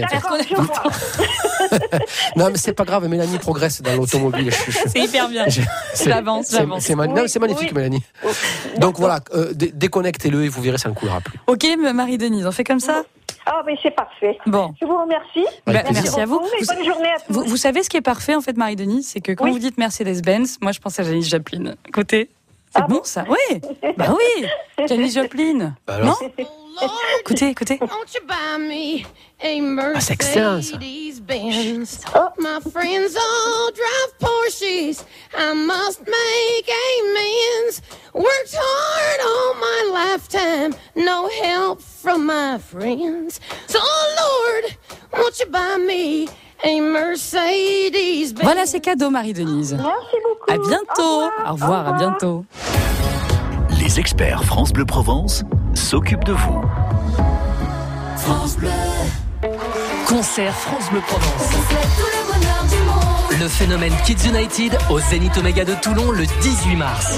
Non, mais c'est pas grave, Mélanie progresse dans l'automobile. C'est hyper bien. J'avance. C'est magnifique, Mélanie. Donc voilà, déconnectez-le et vous verrez, ça ne coulera plus. Ok, Marie-Denise, on fait comme ça ? Ah, mais c'est parfait. Bon. Je vous remercie. Merci à vous. Bonne journée à tous. Vous savez ce qui est parfait, en fait, Marie-Denise, c'est que quand vous dites Mercedes-Benz, moi, je pense à Janis Joplin. Écoutez. C'est bon, ça? Oui. Bah oui. Janis Joplin. Bah alors. Non? Écoutez. Ah, c'est excellent, ça. My friends all drive Porsches. I must make amends. Worked hard all my lifetime. No help from my friends. So, Lord, won't you buy me a Mercedes-Benz? Voilà, c'est cadeau, Marie-Denise. Merci beaucoup. À bientôt. Au revoir, à bientôt. Les experts France Bleu Provence s'occupent de vous. France Bleu. Concert France Bleu Provence. Le phénomène Kids United au Zénith Omega de Toulon le 18 mars.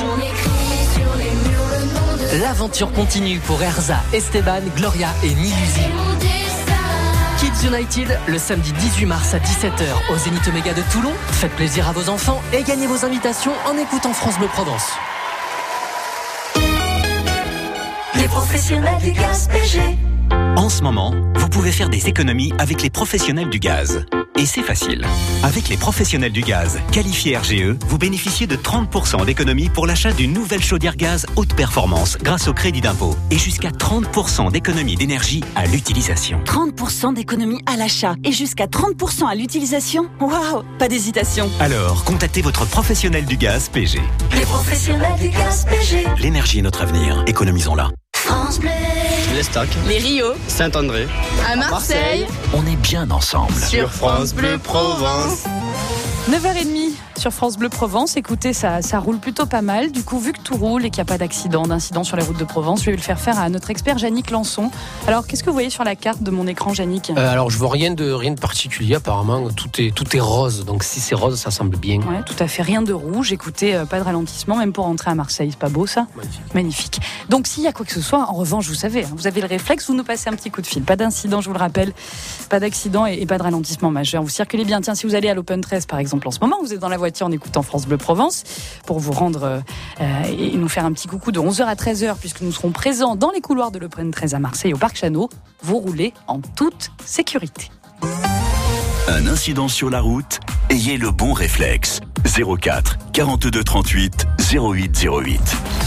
L'aventure continue pour Erza, Esteban, Gloria et Nilusi. Kids United, le samedi 18 mars à 17h au Zénith Omega de Toulon. Faites plaisir à vos enfants et gagnez vos invitations en écoutant France Bleu Provence. Les professionnels du gaz PG. En ce moment, vous pouvez faire des économies avec les professionnels du gaz. Et c'est facile. Avec les professionnels du gaz qualifiés RGE, vous bénéficiez de 30% d'économies pour l'achat d'une nouvelle chaudière gaz haute performance grâce au crédit d'impôt. Et jusqu'à 30% d'économies d'énergie à l'utilisation. 30% d'économies à l'achat et jusqu'à 30% à l'utilisation. Waouh, pas d'hésitation. Alors, contactez votre professionnel du gaz PG. Les professionnels du gaz PG. L'énergie est notre avenir. Économisons-la. France Bleu. L'Estac, Les Rios, Saint-André, à Marseille. On est bien ensemble. Sur France Bleu Provence. 9h30 sur France Bleu Provence. Écoutez, ça roule plutôt pas mal. Du coup, vu que tout roule et qu'il n'y a pas d'incident sur les routes de Provence, je vais le faire à notre expert Yannick Lançon. Alors, qu'est-ce que vous voyez sur la carte de mon écran, Yannick ? Alors, je vois rien de particulier. Apparemment, tout est rose. Donc, si c'est rose, ça semble bien. Ouais, tout à fait. Rien de rouge. Écoutez, pas de ralentissement, même pour rentrer à Marseille. C'est pas beau, ça ? Magnifique. Donc, s'il y a quoi que ce soit, en revanche, vous savez, vous avez le réflexe, vous nous passez un petit coup de fil. Pas d'incident, je vous le rappelle. Pas d'accident et pas de ralentissement majeur. Vous circulez bien. Tiens, si vous allez à l'Open 13, par exemple, en ce moment, vous êtes dans la voiture en écoutant France Bleu Provence pour vous rendre et nous faire un petit coucou de 11h à 13h puisque nous serons présents dans les couloirs de l'Open 13 à Marseille au Parc Chano. Vous roulez en toute sécurité. Un incident sur la route, ayez le bon réflexe. 04 42 38 08 08.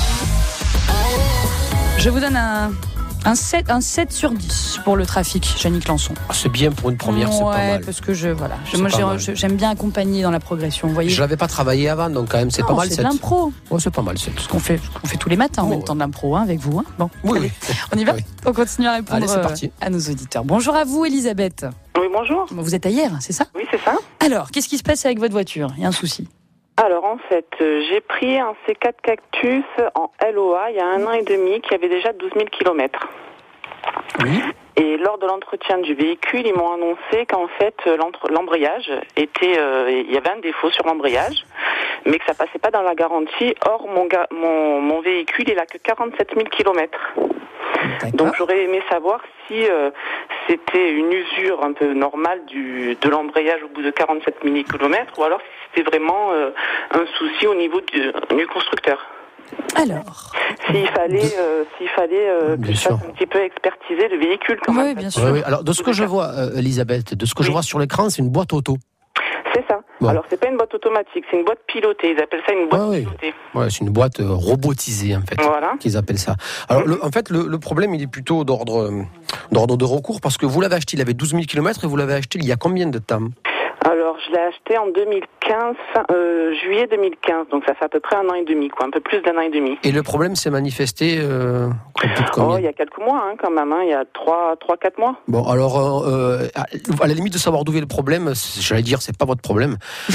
Je vous donne un 7 sur 10 pour le trafic, Yannick Lançon. C'est bien pour une première, c'est pas mal. Parce que j'aime bien accompagner dans la progression. Vous voyez. Je l'avais pas travaillé avant, donc quand même c'est pas mal. C'est de l'impro. Ouais, c'est pas mal. C'est ce qu'on fait tous les matins en même temps de l'impro avec vous. Bon, oui. On y va. Oui. On continue à répondre à nos auditeurs. Bonjour à vous, Elisabeth. Oui, bonjour. Vous êtes à hier, c'est ça ? Oui, c'est ça. Alors, qu'est-ce qui se passe avec votre voiture ? Il y a un souci ? Alors, en fait, j'ai pris un C4 Cactus en LOA il y a 1 an et demi qui avait déjà 12 000 km. Oui. Et lors de l'entretien du véhicule, ils m'ont annoncé qu'en fait, l'embrayage était... il y avait un défaut sur l'embrayage, mais que ça passait pas dans la garantie. Or, mon véhicule, il a que 47 000 km. Donc, j'aurais aimé savoir si c'était une usure un peu normale de l'embrayage au bout de 47 000 km, ou alors si c'était vraiment un souci au niveau du constructeur. Alors, s'il fallait que je fasse un petit peu expertiser le véhicule quand même. Oui, bien sûr. Oui. Alors, de ce que je vois, Elisabeth, je vois sur l'écran, c'est une boîte auto. C'est ça. Bon. Alors, c'est pas une boîte automatique, c'est une boîte pilotée. Ils appellent ça une boîte pilotée. Ouais, c'est une boîte robotisée, en fait, qu'ils appellent ça. Alors, en fait, le problème, il est plutôt d'ordre de recours, parce que vous l'avez acheté, il avait 12 000 km, et vous l'avez acheté il y a combien de temps ? Alors, je l'ai acheté en 2015, juillet 2015, donc ça fait à peu près 1 an et demi, quoi, un peu plus d'1 an et demi. Et le problème s'est manifesté il y a quelques mois, quand même, il y a 3-4 mois. Bon, alors, à la limite de savoir d'où est le problème, j'allais dire, c'est pas votre problème.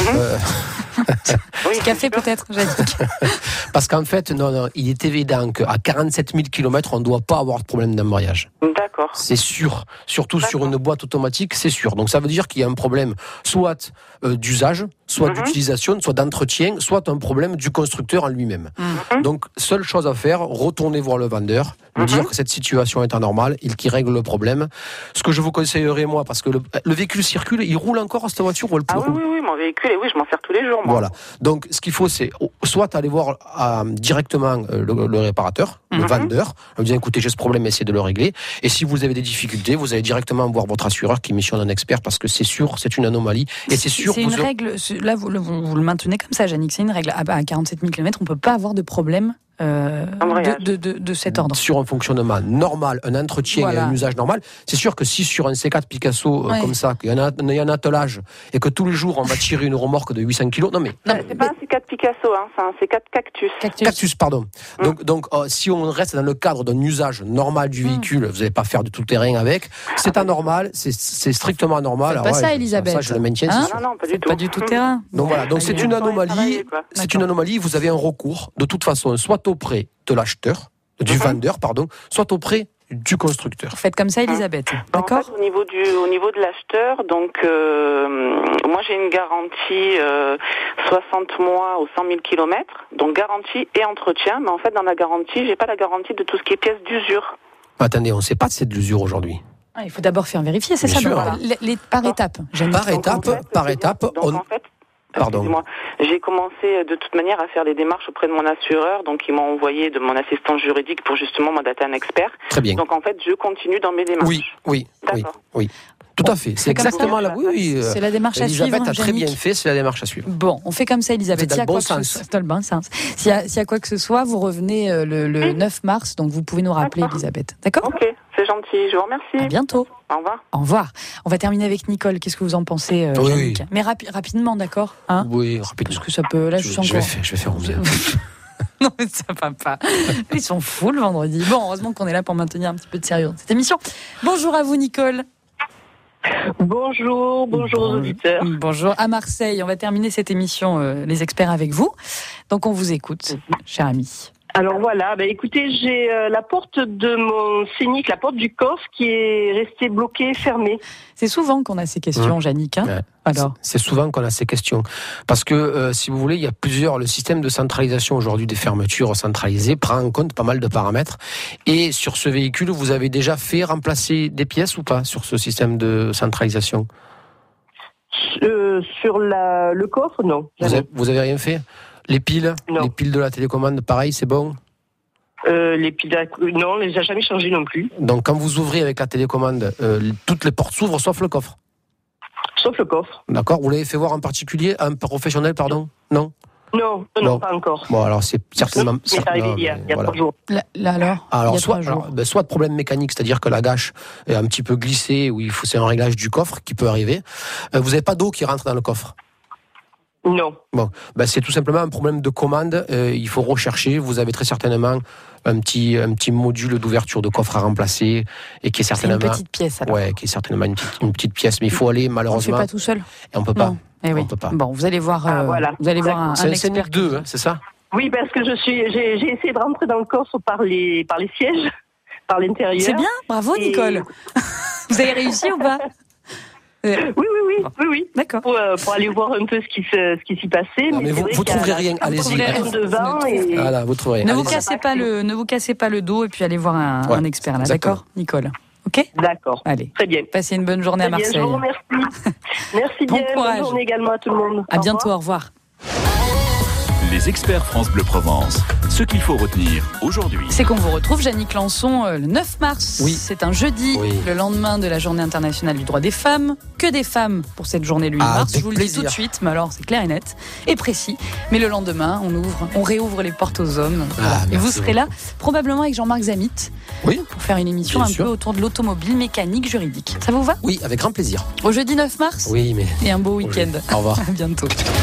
Oui, café peut-être, j'allais dire. Parce qu'en fait, non, il est évident qu'à 47 000 km, on ne doit pas avoir de problème d'embrayage. D'accord. C'est sûr. Surtout sur une boîte automatique, c'est sûr. Donc ça veut dire qu'il y a un problème soit d'usage, soit d'utilisation, soit d'entretien, soit un problème du constructeur en lui-même. Donc, seule chose à faire, retournez voir le vendeur, lui dire que cette situation est anormale, qu'il règle le problème. Ce que je vous conseillerais, moi, parce que le véhicule circule, il roule encore cette voiture ou elle peut rouler ? Oui, mon véhicule, et oui, je m'en sers tous les jours, moi. Voilà. Donc, ce qu'il faut, c'est soit aller voir directement le réparateur, le vendeur, lui dire, écoutez, j'ai ce problème, essayez de le régler. Et si vous avez des difficultés, vous allez directement voir votre assureur qui missionne un expert, parce que c'est sûr, c'est une anomalie. Et c'est sûr. C'est une règle, là, vous le maintenez comme ça, Yannick, c'est une règle. À 47 000 km, on ne peut pas avoir de problème de cet ordre. Sur un fonctionnement normal, un entretien et un usage normal, c'est sûr que si sur un C4 Picasso comme ça, qu'il y a un attelage et que tous les jours on va tirer une remorque de 800 kg, c'est pas un C4 Picasso, c'est un C4 Cactus. Cactus, pardon. Donc si on reste dans le cadre d'un usage normal du véhicule, vous n'allez pas faire de tout terrain avec, c'est anormal, c'est strictement anormal. C'est pas ça, Elisabeth. Ça, je le maintiens, c'est sûr. Non, pas du tout. Pas du tout terrain. Donc voilà, donc c'est une anomalie. C'est une anomalie. Vous avez un recours, de toute façon, soit auprès de l'acheteur, du vendeur, pardon, soit auprès du constructeur. Faites comme ça, Elisabeth. D'accord. En fait, au niveau de l'acheteur, donc moi j'ai une garantie 60 mois ou 100 000 km, donc garantie et entretien, mais en fait dans la garantie, j'ai pas la garantie de tout ce qui est pièces d'usure. Attendez, on ne sait pas si c'est de l'usure aujourd'hui. Il faut d'abord faire vérifier, c'est Bien ça, sûr, voilà. par étapes. Par étape, en fait, excusez-moi, j'ai commencé de toute manière à faire des démarches auprès de mon assureur, donc ils m'ont envoyé de mon assistance juridique pour justement mandater un expert. Très bien. Donc en fait, je continue dans mes démarches. Oui. Tout à fait. C'est exactement là. Oui. C'est la démarche à suivre. Elisabeth a très bien fait, c'est la démarche à suivre. Bon, on fait comme ça, Elisabeth. C'est dans le bon sens. C'est dans le bon sens. S'il y a quoi que ce soit, vous revenez le 9 mars, donc vous pouvez nous rappeler, Elisabeth. D'accord ? Ok, c'est gentil. Je vous remercie. À bientôt. Au revoir. Au revoir. On va terminer avec Nicole. Qu'est-ce que vous en pensez, Yannick ? Mais rapidement, d'accord ? Oui, rapidement. Parce que ça peut. Là, je vais faire rouler. Non, mais ça va pas. Ils sont fous le vendredi. Bon, heureusement qu'on est là pour maintenir un petit peu de sérieux dans cette émission. Bonjour à vous, Nicole. Bonjour aux auditeurs. Bonjour à Marseille. On va terminer cette émission, les experts, avec vous. Donc on vous écoute, cher ami. Alors voilà, écoutez, j'ai la porte de mon Scénic, la porte du coffre qui est restée bloquée, fermée. C'est souvent qu'on a ces questions, Yannick. Ouais. Alors, c'est souvent qu'on a ces questions. Parce que, si vous voulez, il y a le système de centralisation aujourd'hui des fermetures centralisées prend en compte pas mal de paramètres. Et sur ce véhicule, vous avez déjà fait remplacer des pièces ou pas sur ce système de centralisation ? Sur le coffre, non. Vous avez rien fait ? Les piles de la télécommande, pareil, c'est bon ? Les piles, non, on les a jamais changées non plus. Donc, quand vous ouvrez avec la télécommande, toutes les portes s'ouvrent sauf le coffre ? Sauf le coffre. D'accord. Vous l'avez fait voir en particulier, un professionnel, pardon ? Non ? Non, pas encore. Bon, alors c'est certainement. C'est arrivé il y a 3 jours. Alors, soit de problème mécanique, c'est-à-dire que la gâche est un petit peu glissée, ou c'est un réglage du coffre qui peut arriver. Vous n'avez pas d'eau qui rentre dans le coffre ? Non. Bon, c'est tout simplement un problème de commande. Il faut rechercher. Vous avez très certainement un petit module d'ouverture de coffre à remplacer et qui est certainement une petite pièce. Alors. Ouais, qui est certainement une petite pièce. Mais il faut aller malheureusement. On ne fait pas tout seul. Et on peut pas. Oui. On peut pas. Bon, vous allez voir. Vous allez voir un expert. C'est 2, c'est ça ? Oui, parce que j'ai essayé de rentrer dans le coffre par les sièges, par l'intérieur. C'est bien, bravo Nicole. Vous avez réussi ou pas ? Oui. D'accord. Pour aller voir un peu ce qui s'y passait. Non, mais vous trouverez rien, allez-y. Voilà, vous trouverez. Ne vous cassez pas le dos et puis allez voir un expert là, d'accord, Nicole. Ok ? D'accord. Allez. Très bien. Passez une bonne journée à Marseille. Je vous remercie. Merci bien. Bon courage. Bonne journée également à tout le monde. À bientôt, au revoir. les experts France Bleu Provence. Ce qu'il faut retenir aujourd'hui. C'est qu'on vous retrouve, Jannick Lançon, le 9 mars. Oui. C'est un jeudi, le lendemain de la Journée internationale du droit des femmes. Que des femmes pour cette journée le 8 mars. Je vous le dis tout de suite, mais alors c'est clair et net et précis. Mais le lendemain, on réouvre les portes aux hommes. Voilà. Et vous serez là, probablement avec Jean-Marc Zamit, pour faire une émission peu autour de l'automobile, mécanique, juridique. Ça vous va ? Oui, avec grand plaisir. Au jeudi 9 mars. Oui, mais... Et un beau week-end. Au revoir. À bientôt.